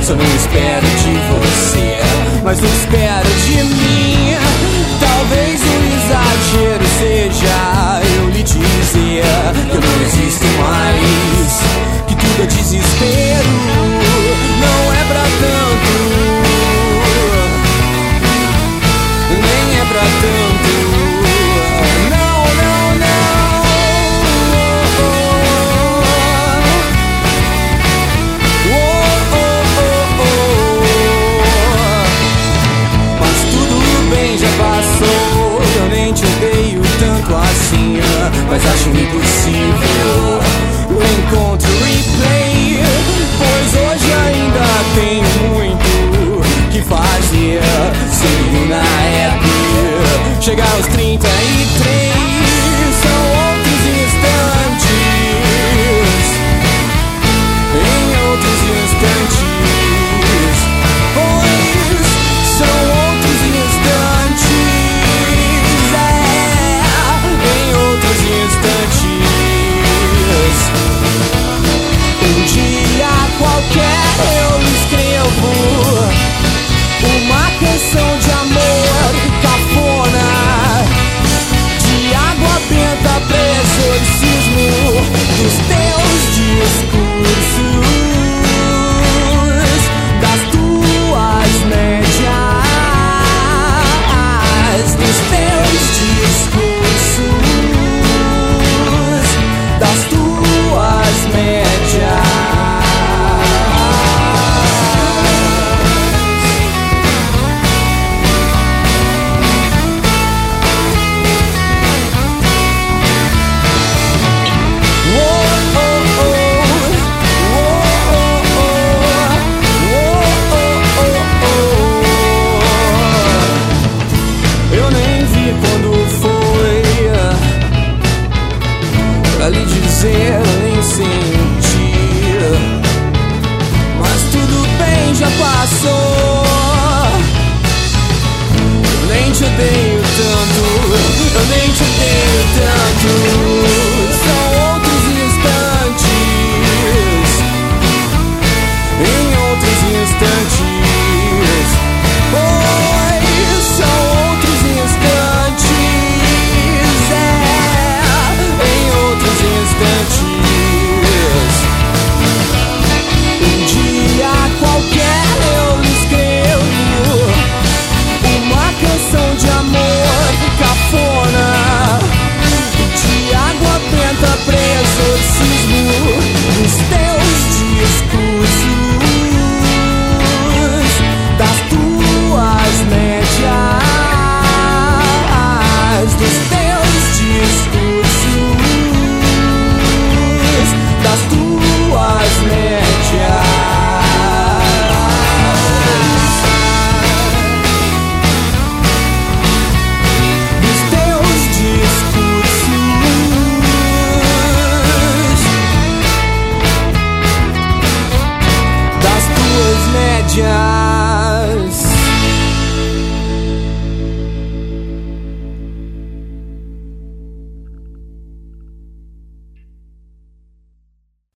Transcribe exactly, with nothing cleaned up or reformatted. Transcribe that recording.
Só não espero de você, mas não espero de mim. Talvez o exagero seja eu lhe dizer que eu não existo mais, que tudo é desespero, não é pra tanto, nem é pra tanto. Não, não, não. Oh, oh, oh, oh. Mas tudo bem, já passou. Eu nem te odeio tanto assim, mas acho impossível o encontro replay, pois hoje ainda tenho muito que fazer. Sem na app, chegar aos trinta e três são outros instantes, em outros instantes, pois são outros instantes, é, em outros instantes. Um dia qualquer eu escrevo uma canção de amor cafona, de água benta pra exorcismo dos teus discursos, das tuas médias, dos teus